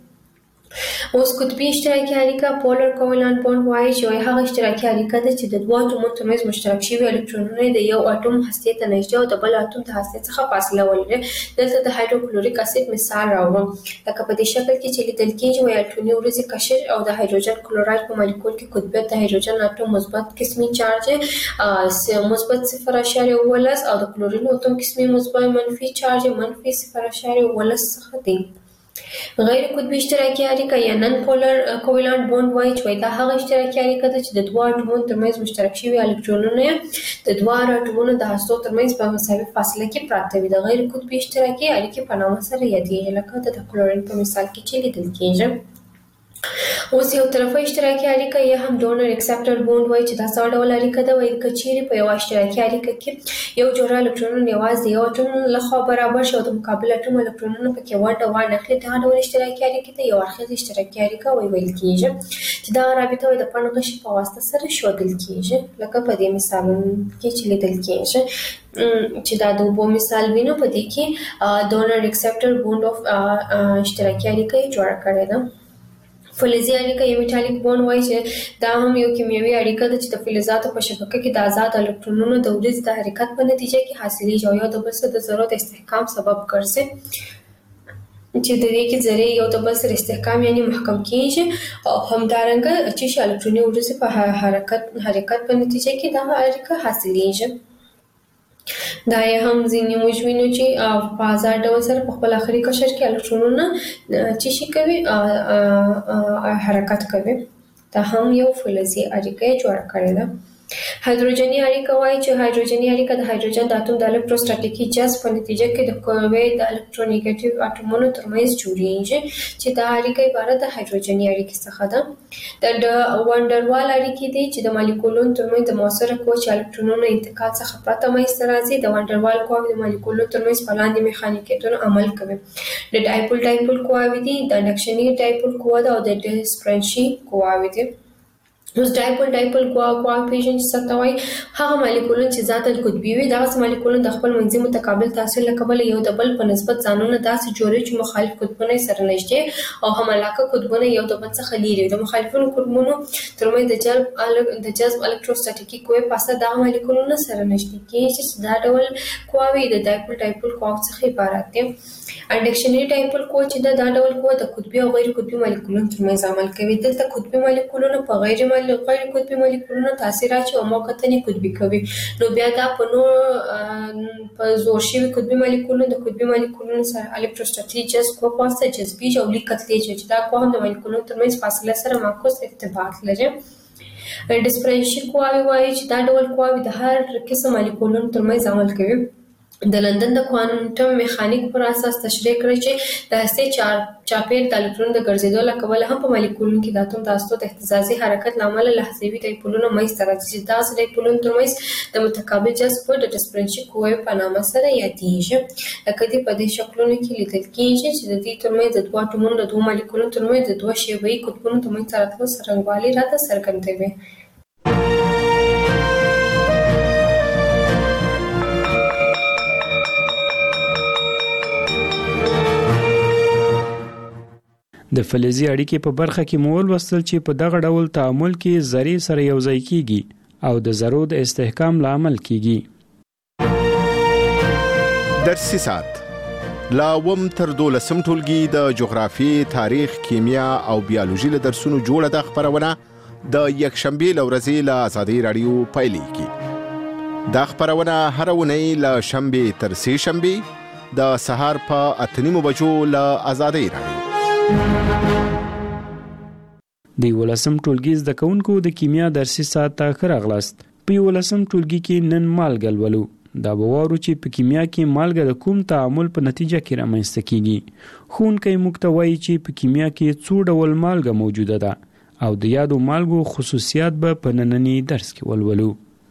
اوس قطبي اشتراکي اړیکه پولر کوولانت بوند وایي چې هغه اشتراکي اړیکه ده چې د دوه اټومونو ترمنځ مشترک شوي الکترونونه د یو اټوم هستې ته نږدې او د بل اټوم د هستې څخه فاصله ولري. دلته د هایدروکلوریک اسید مثال راوړم لکه په دې شکل کې چې لیدل کېږي الکتروني ورځې قشر او د هایدروجن کلوراید په مالیکول کې قطبیت د هایدروجن اټوم مثبت قسمي چارج مثبت 0.17 او د کلورین اټوم قسمي مثبت منفي چارج منفي 0.18 څخه دی. غیر قطبي اشتراکي اړیکه یا نن پولر کوولانت بوند وایي چې دا هغه اشتراکي اړیکه ده چې د دوه اټومونو ترمنځ مشترک شوي الکترونونه د دوه اټومونو د هستو ترمنځ په مساوي فاصله کې پراته وي. د غیر قطبي اشتراکي اړیکې په نامه سره یادېږي لکه د کلورین په مثال کې چې لیدل کېږي. اوس یو طرفه اشتراکي اړیکه یا هم ډونر اکسپټر بوند وایي چې دا څه ډول اړیکه ده وایي که چیرې په یو اشتراکي اړیکه کې یو جوړه الکترونونه یوازې یو اټوم لخوا برابر شي او د مقابل اټوم الکترونونه پکې ونډه وانخلي دا ډول اشتراکي اړیکې ته یو اړخیزه اشتراکي اړیکه ویل کېږي چې دا رابطه د پنغشي په واسطه سره ښودل کېږي لکه په دې مثالونو کې چې لیدل کېږي چې دا د اوبو مثال وینو په دې کې ډونر اکسپټر بوند اف اشتراکي اړیکه جوړه کړې ده. فلزي اړیکه یا میټالیک بوند وایي چې دا هم یو کیمیاوي اړیکه ده چې د فلزاتو په شبکه کې د آزاد الکترونونو د ورځ د حرکت په نتیجه کې حاصلېږي او یو د بل سره د ذرو د استحکام سبب ګرځي چې د دې کې ذرې یو د بل سره استحکام یعنی محکم کېږي او همدارنګه چې الکتروني ورځ په حرکت په نتیجه کې دا اړیکه حاصلېږي. دا یې هم ځینې موږ وینو چې په آزاد ډول سره په خپل آخري قشر کې الکترونونه چې شي کوي حرکت کوي. دا هم یو فلزي اړیکه جوړه کړې ده. هایدروجني اړیکه وایي چې هایدروجني اړیکه د هایدروجن د اتوم د الکتروستاتیکي جذب په نتیجه کې د قوې د الکترونیګیټیو اټومونو ترمنځ جوړیږي چې دا اړیکه عبارت د هایدروجني اړیکې څخه ده. د وانډروال اړیکې دي چې د مالیکولونو ترمنځ د مؤثره قوې چې الکترونونو انتقال څخه پرته منځته راځي. د وانډروال قواوې د مالیکولونو ترمنځ په لاندې میخانیکیتونو عمل کوي. د ډایپول قواوې دي د انډکشني ډایپول قوه ده او د ډسپرنشي قواوې دي. اوس ډایپول کوافیشن څه ته وایي؟ هغه مالیکولونه چې ذاتاً قطبي وي دغسې مالیکولونه د خپل منځي متقابل تاثیر له کبله یو د بل په نسبت ځانونه داسې جوړوي چې مخالف قطبونه یې سره نږدې او همعلاقه قطبونه یو د بل څخه لیرې وي. د مخالفونو قطبونو ترمنځ د جذب الکتروستاتیکي قوې په اثر دغه مالیکولونه سره نږدې کېږي چې دا ډول قواوې د ډایپول قواو څخه عبارت دي. انډکشنري ډایپول قوه چې دا ډول قوه د قطبي او غیر قطبي مالیکولونو ترمنځ عمل کوي. دلته قطبي مالیکولونه په غیر قطبي مالیکولونو تاثیر اچوي او موقتاً یې قطبي کوي. نو بیا دا په زور شوي قطبي مالیکولونو د قطبي مالیکولونو سره الکتروستاتیک جذب قوه په واسطه جذبیږي او لیک کتلېږي چې دا قوه هم د مالیکولونو ترمنځ فاصله سره معکوس ارتباط لري. ډسپرنشي قواوې وایي چې دا ډول قواوې د هر قسم مالیکولونو ترمنځ عمل کوي. د لندن د کوانټم میخانیک پر اساس تشریح کړی چې د هستې چاپیر د الکترون د ګرځېدو له کبله هم په مالیکولونو کې د اتوم د هستو د اهتزازي حرکت له امله لحظوي ډایپولونه منځته راځي چې داسې ډایپولونو ترمنځ د متقابل جذب د ډسپرنشي قوې په نامه سره یادېږي. لکه دې په دې شکلونو کې لیدل کېږي چې د دې ترمنځ د دوه اتومونو د دوه مالیکولونو ترمنځ د دوه شیبه‌یي قطبونو ترمنځ راتلو څرنګوالی راته څرګندوي. د فلزي اړیکې په برخه کې مو ولوستل چې په دغه ډول تعامل کې ذرې سره یو ځای کیږي او د ذرو د استحکام لامل کیږي. درسي ساعت لا وم تر 12 ټولګي د جغرافي، تاریخ، کیمیا او بیولوژي له درسونو جوړه د خبرونه د یکشنبه لورځي له آزادۍ رادیو پایلیږي. دا خبرونه هر ونی له شنبه تر سه شنبه د سهار په 8:30 بجو له آزادۍ رادیو. د 11م ټولګي زده کوونکو د کیمیا درسي ساعت ته ښه راغلاست. په 11م ټولګي کې نن مالګه لولو. دا به وارو چې په کیمیا کې مالګه د کوم تعامل په نتیجه کې رامنځته کیږي. ښوونکی موږ ته وایي چې په کیمیا کې څو ډول مالګه موجوده ده او د یادو مالګو خصوصیات به په نننی درس کې ولولو.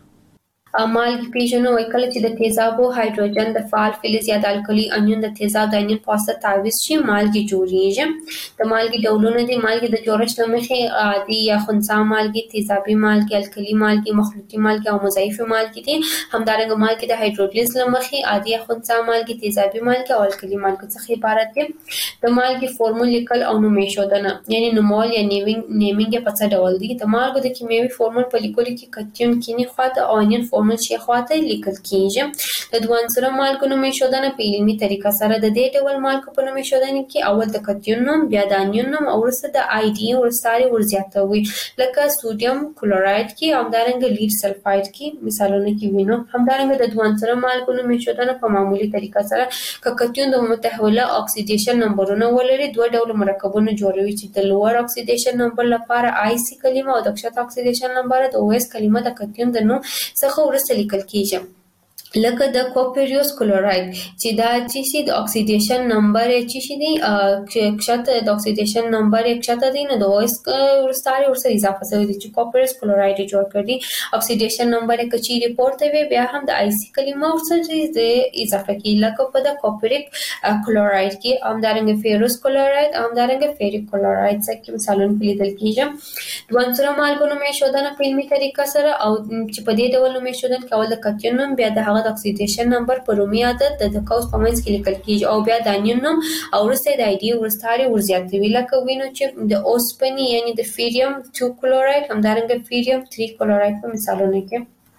مالګې پیژنو وایي کله چې د تیزابو هایدروجن د فعال فلز یا د الکلي انیون د تیزاب د انیون په واسطه تعویض شي مالګې جوړیږي. د مالګې ډولونه دي: مالګې د جوړښت له مخې عادي یا خنثی مالګې، تیزابي مالګې، الکلي مالګې، مخلوطي مالګې او مضاعفې مالګې دي. همدارنګه مالګې د هایدرولیز له مخې عادي یا خنثی مالګې، تیزابي مالګې او الکلي مالګې څخه عبارت دي. د مالګې فورمول لیکل او نوم ایښودنه یعنی نومول یا نیمینګ په څه ډول دي؟ د مالګو د کیمیاوي فورمول په لیکلو کې کتیون کینی خواته او انیون فورمول شي خواته لیکل کیږي. د دوه عنصره مالګو نوم ایښودنه په علمي طریقه سره د دې ډول مالګو په نوم ایښودنه کې اول د کتیون نوم، بیا د انیون نوم او وروسته د آی ډي ورسره ورزیاتوي. لکه سوډیم کلوراید کې همدارنګه لیډ سلفاید کې مثالونه کې وینو. همدارنګه د دوه عنصره مالګو نوم ایښودنه په معمولی طریقه سره ک کتیون د متحوله اکسیډیشن نمبرونه ولري دوه ډول مرکبونه جوړوي چې د لوړ اکسیډیشن نمبر لپاره آی سی کلمه او د کښته اکسیډیشن نمبر د او اس کلمه د کتیون د نوم څخه ورسته لیکل کیږي. لکه د کوپریوس کلوراید چې دا چې د اکسیډیشن نمبر چې شي دی کښته د اکسیډیشن نمبر کښته دی نو د او اس ورسره اضافه شوی دی چې کوپریوس کلوراید جوړ کړي. اکسیډیشن نمبر کچې ریپورت وي بیا هم د آی سی کلمه ورسره اضافه کی. لکه په د کوپریک کلوراید کې همدارنګه فیروس کلوراید همدارنګه فیریک کلوراید څخه مثالونه لیدل کیږي. دوه عنصره مالګو نوم ایښودنه په علمي طریقه سره او چې په دې ډول نوم ایښودل کول د کتیون نوم بیا د هغه د اکسیډیشن نمبر په رومي عدد د قوس په منځ کې لیکل کیږي او بیا د انیون نوم او وروسته د آی ډي ورسره ورزیاتوي. لکه وینو چې د اوسپنې یعنی د فیریم 2 کلوراید همدارنګه فیریم 3 کلوراید په مثالونه کې.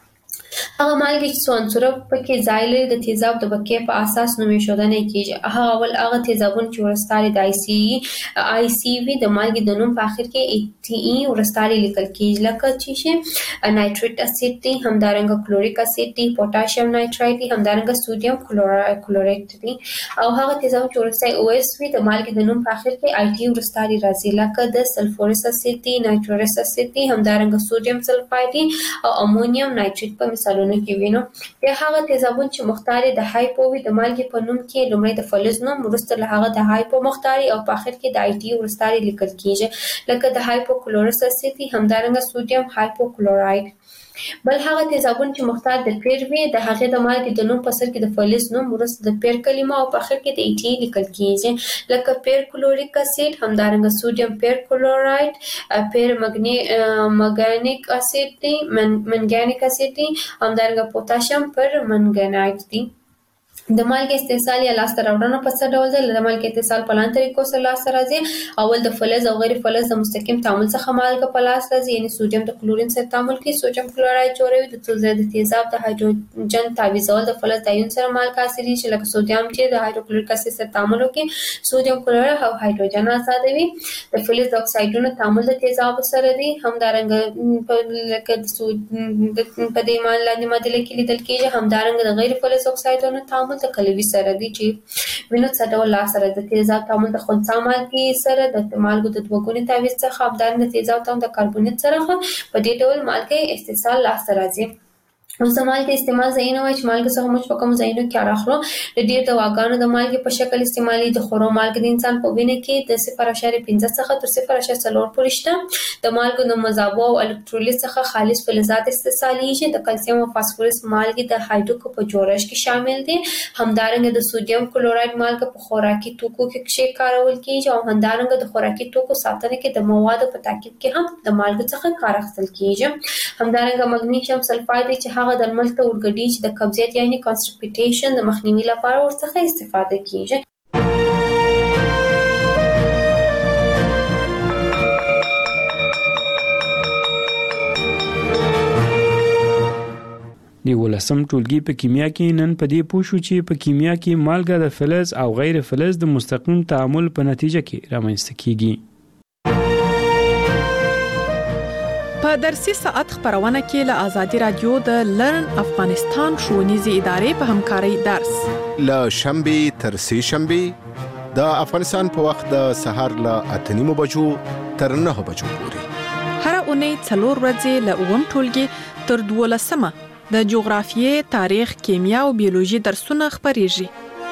هغه مالګې چې څو عنصره پکې ځای لري د تیزاب د بقیې په اساس نوم ایښودنه کیږي. هغه تیزابونه چې ورسره د آی سی وي د مالګې د نوم په اخر کې ای ټي ای ورسره لیکل کیږي. لکه چې نایتریک اسید دی همدارنګه کلوریک اسید دی، پوتاشیم نایترایت دی همدارنګه سوډیم کلوریت دی. او هغه تیزاب چې ورسره او اس وي د مالګې د نوم په اخر کې آی ټي ورسره راځي. لکه د سلفورس اسید دی، نایتروس اسید دی همدارنګه سوډیم سلفاید دی او امونیم نایتریت په مثالونه کې وینو. بیا هغه تیزابونه چې مختار د هایپو وي د مالګې په نوم کې لومړی د فلز نوم وروسته له هغه د هایپو مختاري او په اخر کې د آی ټي ورسره لیکل کیږي. لکه د هایپو کلورس اسید همدارنګه سوډیم هایپو کلوراید. بل هغه تیزابونه چې مختار د پیر وي د هغې د مالګې د نوم په سر کې د فلز نوم وروسته د پیر کلمه او په اخر کې د ایټي لیکل کیږي لکه پیر کلوریک اسید همدارنګه سودیم پیر کلوراید پیر منګانیک اسید دی همدارنګه پوتاشیم پر منګانایت دی د مالګې استحصال یا لاسته راوړنه په څه ډول ده د مالګې استحصال په لاندې طریقو سره لاسته راځي اول د فلز او غیر فلز د مستقیم تعامل څخه مالګه په لاس راځي یعنی سودیم د کلورین سره تعامل کوي سودیم کلوراید جوړوي د تیزاب د هایدروجن تعویضول د فلز د ایون سره مالګه حاصلېږي چې لکه سودیم چې د هایدروکلوریک اسید سره تعامل وکړي سودیم کلوراید او هایدروجن آزادوي د فلز د اکسایډونو تعامل د تیزاب سره دی همدارنګه لکه د په دې مان لاندې معادله کې لیدل کېږي همدارنګه د غیر فلز اکسایډونو تعامل د کلوي سره دی چې وینو څه ډول لا سره د تیزاب تعامل د خنثی مالګې سره د مالګو د دوه ګوني تعویض څخه همدارنګه د تیزاب تعامل د کاربونیت سره په دې ډول مالګې استحصال لاسته راځي اوس د مالګې استعمال ځایونه وایي چې مالګې څخه موږ په کومو ځایونو کې کار اخلو د ډېر دواګانو د مالګې په شکل استعمالي د خورو مالګې د انسان په وینه کې د 0.5 څخه تر 0.4 پورې شته د مالګو د مذابو او الکترولیت څخه خالص فلزات استحصالیږي د کلسیم او فاسفورس مالګې د هایډروکو په جوړښت کې شامل دي همدارنګه د سودیم کلوراید مالګه په خوراکي توکو کې کارول کیږي او همدارنګه د خوراکي توکو ساتنه کې د موادو په ترکیب کې هم د مالګې څخه کار اخیستل کیږي همدارنګه مګنیشیم سلفاید چې هغه د درمل ته ورګډي چې د قبضیت یعنی کانسټیپیټیشن د مخنیوي لپاره ورڅخه استفاده کیږي د 11م ټولګي په کیمیا کې نن په دې پوه شو چې په کیمیا کې مالګه د فلز او غیر فلز د مستقیم تعامل په نتیجه کې رامنځته کیږي په درسي ساعت خبرونه کې له آزادي رادیو د لرن افغانستان ښوونیزې ادارې په همکارۍ درس له شنبه تر سه شنبه د افغانستان په وخت د سحر له 8:30 بجو تر 9 بجو پورې هر اونۍ 4 ورځې له 9 ټولګي تر 12 د جغرافیې تاریخ کیمیا او بیولوژي درسونه خبريږي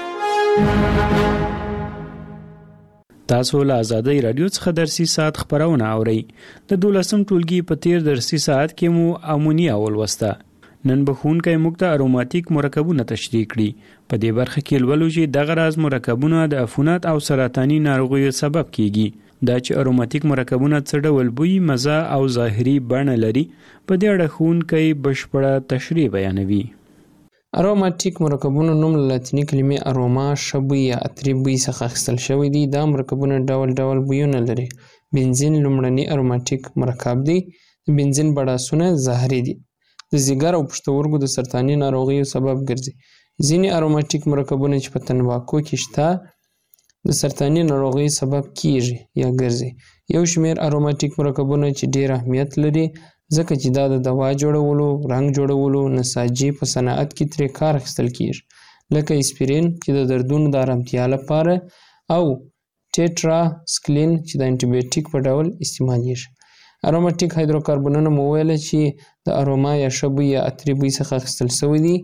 تاسو له آزادۍ رادیو څخه درسي ساعت خبرونه اورئ د 12م ټولګي په تیر درسي ساعت کې مو امونیا ولوسته نن بخونکې موږ ته اروماتیک مرکبونه تشریح کړي په دې برخه کې لولو چې دغه راز مرکبونه د عفونت او سرطاني ناروغیو سبب کیږي دا چې اروماتیک مرکبونه څه ډول بوی مزه او ظاهري بڼه لري په دې اړه ښوونکی بشپړه تشریح بیانوي اروماتیک مرکبونو نوم له لاتینی کلمې اروما شبوی یا عطري بوی څخه اخیستل شوی دی دا مرکبونه ډول ډول بویونه لري بنزین لومړنی اروماتیک مرکب دی بنزین بډاسونه زهري دي د ځیګر او پښتورګو د سرطاني ناروغیو سبب ګرځي ځینې اروماتیک مرکبونه چې په تنباکو کې شته د سرطاني ناروغیو سبب کیږي یا ګرځي یو شمېر اروماتیک مرکبونه چې ډېر اهمیت لري ځکه چې دا د دوا جوړولو رنګ جوړولو نساجي په صنعت کې ترې کار اخیستل کیږي لکه اسپرین چې د دردونو د آرامتیا لپاره او ټیټرا سکلین چې د انټي بیوټیک په ډول استعمالیږي اروماتیک هایدروکاربنونه مو ویل چې د اروما یا شبوی یا عطري بوی څخه اخیستل شوي دي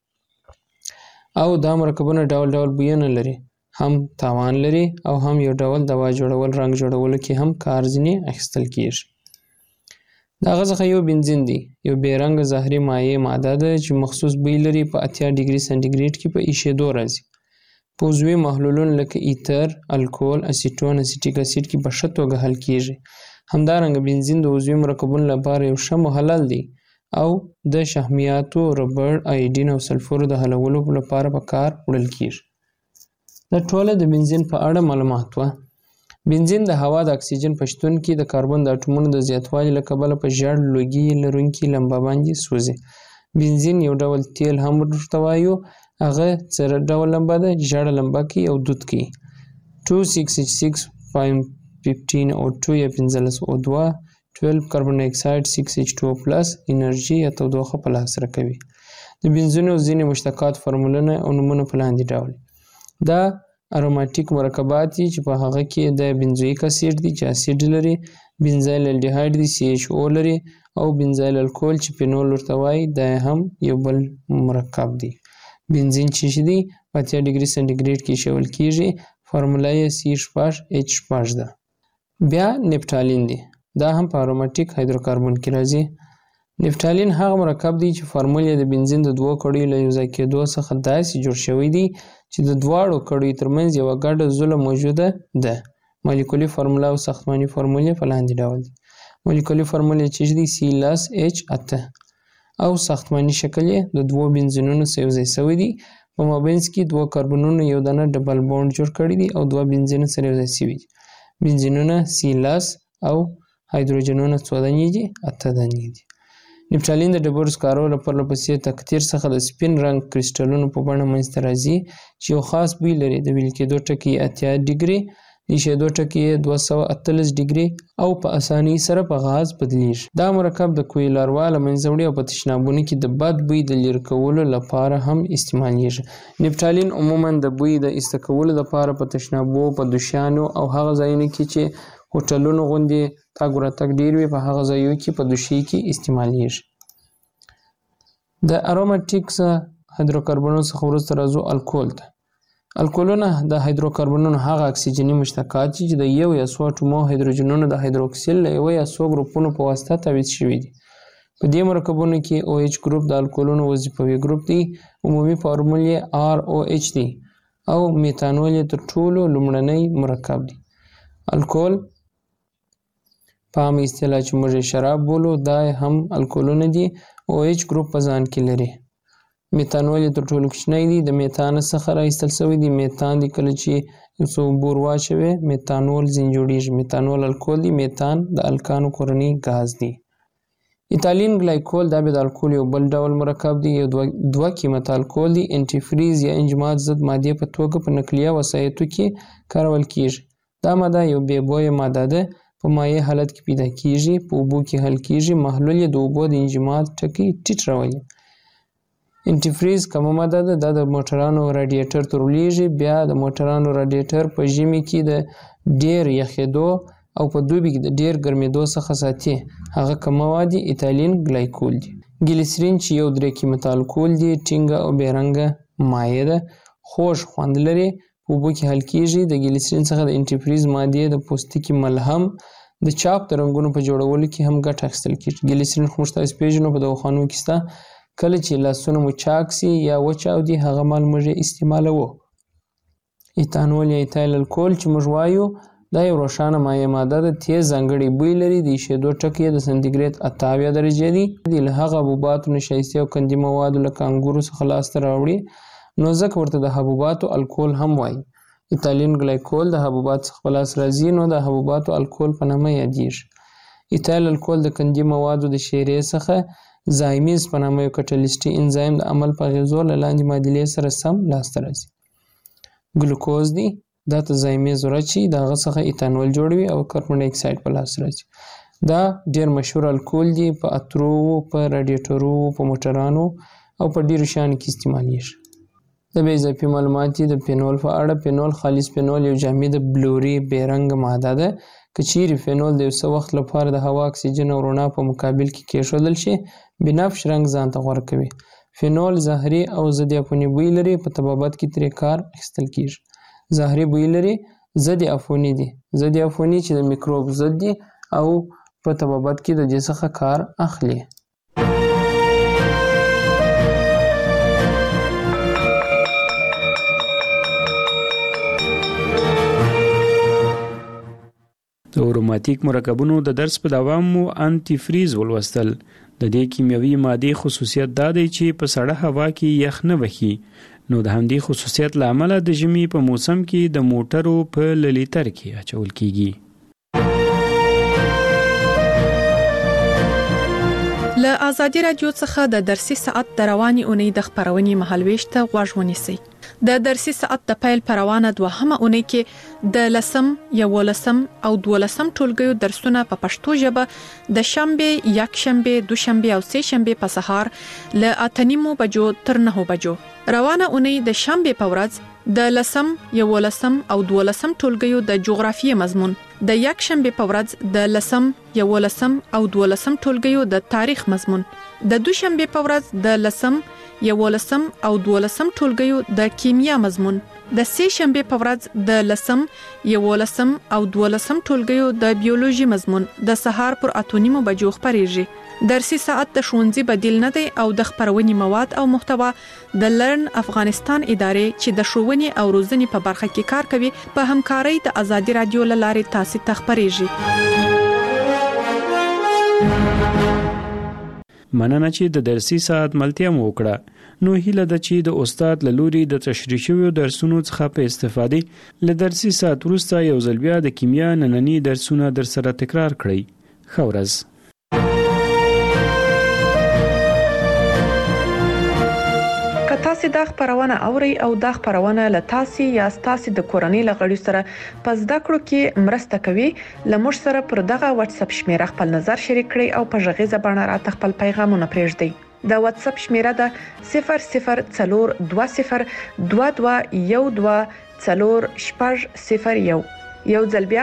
او دا مرکبونه ډول ډول بویونه لري هم تاوان لري او هم یو ډول دوا جوړول رنګ جوړولو کې هم کار ځینې اخیستل کیږي دا غزه یو بنزین دی یو بیرنګ زهري مایع ماده ده چې مخصوص بوی لري په 80 ډیګري سانتیګریډ کې په ایشېدو راځي په عضوي محلولونو لکه ایتر الکول اسیټون اسیټیک اسید کې په ښه توګه حل کیږي همدارنګه بنزین د عضوي مرکبونو لپاره یو ښه محلل دی او د شحمیاتو ربړ آیډین او سلفور د حلولو لپاره په کار وړل کیږي دا ټول د بنزین په اړه معلومات و بنزین د هوا د اکسیجن په شتون کې د کاربن د اټومونو د زیاتوالي له کبله په ژړ لوګي لرونکي لمبه باندې سوځي بنزین یو ډول تیل هم ورته وایو هغه څه ډول لمبه ده ژړه لمبه کې او دود کې 2,6,6.15 O2 یا 15 O2 12 کاربن ډای اکساید 6H2O+ انرژي یا تودوخه په لاس راکوي د بنزینو ځینې مشتقات فورمولونه او نومونه په لاندې ډول دا اروماتیک مرکبات دي چې په هغه کې د بنزویک اسید دي چې اسید لري بنزایل الډیهاید دي CHO لري او بنزایل الکول چې فینول ورته وایي دا هم یو بل مرکب دی بنزین چې دی په 80 ډیګري سانتیګریډ کې شول کیږي فارموله یې C_H ده بیا نپټالین دی دا هم په اروماتیک هایدروکاربن کې راځي نفتالین هغه مرکب دی چې فارمول یې د بنزین د دوو کړیو له یوځای کېدو څخه داسې جوړ شوی دی چې د دواړو کړیو ترمنځ یوه ګډه زوله موجوده ده. مالیکولي فارموله او ساختماني فارمولې په لاندې ډول دي. مالیکولي فارمول یې چې دی C+H8 او ساختماني شکل یې د دوو بنزینونو سره یوځای شوی دی. په مابینځ کې دوه کاربنونو یو دانه ډبل بانډ جوړ کړی دی او دوه بنزینونه سره یوځای شوي دي. بنزینونه C+ او هایدروجنونه څو دانې دي؟ 8 دانې دي. نفتالین د ډبرو سکارو له پرله پسې تقطیر څخه د سپین رنګ کریسټلونو په بڼه منځته راځي چې یو خاص بوی لري. د ویل کېدو ټکي 80 ډیګري، د ایشېدو ټکي 248 ډیګري او په اسانۍ سره په غاز بدلیږي. دا مرکب د کویل لاروا له منځه وړي او په تشنابونو کې د بد بوی د لرې کولو لپاره هم استعمالیږي. نفتالین عموما د بوی د ایسته کولو لپاره په تشنابو، په دوشیانو او هغه ځایونو کې چې هوټلونو غوندې تګ راتګ ډېر وي په هغه ځایو کې په دوشۍ کې استعمالیږي. د اروماتیکس هایدروکاربنونو څخه وروسته راځو الکول ته. الکولونه د هایدروکاربنونو هغه اکسیجني مشتقات چې د یو یا څو اټومو هایدروجنونو د هایدروکسیل له یو یا څو ګروپونو په واسطه تعویض شوي دي. په دې مرکبونو کې OH ګروپ د الکولونو وظیفوي ګروپ دی. عمومي فارمول یې ROH دی او میتانول یې تر ټولو لومړنی مرکب دی. الکول په عامه اصطلاح چې موږ شراب بولو دا هم الکولونه دي. OH ګروپ په ځان کې لري. میتانول یې تر ټولو کوچنی دی. د میتان څخه راایستل شوی دی. میتان دی کله چې یو څه اوبه ور واچوې میتانول ځینې جوړیږي. میتانول الکول دی. میتان د الکانو کورنی غاز دی. ایتالین ګلایکول دا به د الکول یو بل ډول مرکب دی. یو دوه قیمته الکول دی. انټي فریز یا انجماد ضد مادې په توګه په نقلیه وسایطو کې کارول کیږي. دا ماده یو بې بویه ماده ده. په مایع حالت کې پیدا کیږي. په اوبو کې حل کیږي. محلول یې د اوبو د انجماد ټکي ټیټ راولي. انټي فریز کومه ماده ده. دا د موټرانو راډیټر ته ورلیږي. بیا د موټرانو راډیټر په ژمي کې د ډیر یخېدو او په دوبي کې د ډیر ګرمېدو څخه ساتي. هغه کوم مواد دي؟ ایتالین ګلایکول دي. ګلیسرین چې یو درې قیمته الکول دی. ټینګه او بې رنګه مایع ده. خوږ خوند لري. په اوبو کې حل کیږي. د ګلیسرین څخه د انټي فریز مادې د پوستکي ملهم د چاپ د رنګونو په جوړولو کې هم ګټه اخیستل کیږي. ګلیسرین خو موږ تاسو پیژنو په دواخانو کې شته. کله چې لاسونه مو چاک سي یا وچاودي هغه مال موږ استعمالوو. ایتانول یا ایتایل الکول چې موږ وایو دا یو روښانه مایع ماده ده. تیز ځانګړی بوی لري. د ایشېدو ټکي د سانتیګریډ 78 درجې دي. له هغه حبوباتو نشایستې او قندي موادو لکه انګورو څخه لاسته راوړي نو ځکه ورته د حبوباتو الکول هم وایي. ایتالین ګلایکول د حبوباتو څخه په لاس راځي نو د حبوباتو الکول په نامه یادیږي. ایتایل الکول د قندي موادو د شیرې څخه زایمیز په نامه یو کټالیسټي انزایم د عمل په اغېزو له لاندې معادلې سره سم لاسته راځي. ګلوکوز دی. دا ته زایمیز ورچي د هغه څخه ایتانول جوړوي او کاربن ډای اکساید په لاس راځي. دا ډیر مشهور الکول دی. په اترو، په راډیټرو، په موټرانو او په ډیرو شیانو کې استعمالیږي. د بې اضافي معلومات د فینول په اړه. فینول خالص فینول یو جامد بلوري بې رنګه ماده ده. که چیرې فینول د یو څه وخت لپاره د هوا اکسیجن او رڼا په مقابل کې کېښودل شي بنفش رنګ ځان ته غوره کوي. فینول زهري او ضد عفوني بوی لري. په طبابت کې ترې کار اخیستل کیږي. زهري بوی لري. ضد عفوني دي. ضد عفوني چې د میکروب ضد دي او په طبابت کې د دې څخه کار اخلي. د اروماتیک مرکبونو د درس په دوام مو انټي فریز ولوستل. د دې کیمیاوي مادې خصوصیت دا دی چې په سړه هوا کې یخ نه وهي. نو د همدې خصوصیت له امله د ژمي په موسم کې د موټرو په لیټر کې اچول کیږي. له آزادي رادیو څخه د درسي ساعت د رواني اونۍ د خبرونې مهالويش ته غوږ ونیسئ. د درسي ساعت د پیل پروانه دوهمه اونۍ کې د 10 11 او 12 ټولګیو درسونه په پښتو ژبه د شنبه، یکشنبه، دوشنبه او سه شنبه په سهار له 8:30 بجو تر 9 بجو. روانه اونۍ د شنبه په ورځ د 10 11 او 12 ټولګیو د جغرافیې مضمون، د یکشنبه په ورځ د 10 11 او 12 ټولګیو د تاریخ مضمون، د دوشنبه په ورځ د 10 11 او 12 ټولګیو د کیمیا مضمون د سې شنبه په ورځ د 10 11 او 12 ټولګیو د بیولوژي مضمون د سهار پر 8:30 بجو خبريږي. درسي ساعت د ښوونځي بدیل نه دی او د خبرونې مواد او محتوا د لرن افغانستان ادارې چې د ښوونې او روزنې په برخه کې کار کوي په همکارۍ د ازادي رادیو لارې تاسو ته خبريږي. مننه چې د درسي ساعت ملتیا مو وکړه. نو هیله ده چې د استاد لوري د تشریح شویو درسونو څخه په استفادې له درسي ساعت وروسته یو ځل بیا د کیمیا نننی درسونه در سره تکرار کړئ. ښه ورځ. تاسو دا خبرونه اوري او دا خبرونه له تاسو یا تاسو د کورنۍ لغړی سره پس د کړو کې مرسته کوي. لمر سره پر دغه واتس اپ شمیره خپل نظر شریک کړئ او په ژغې زبانه راته خپل پیغامونه پرېږدئ. د واتس اپ شمیره ده 004212124001. یو ځل بیا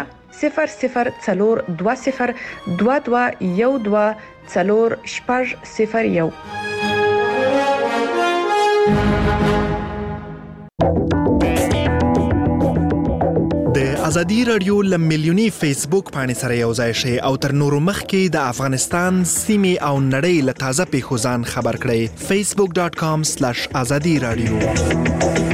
004212124001. د ازادي رادیو لملیونی فیسبوک باندې سره یو ځای شي او تر نورو مخکې د افغانستان سیمه او نړۍ له تازه پیښو ځان خبر کړئ. facebook.com/azadi radio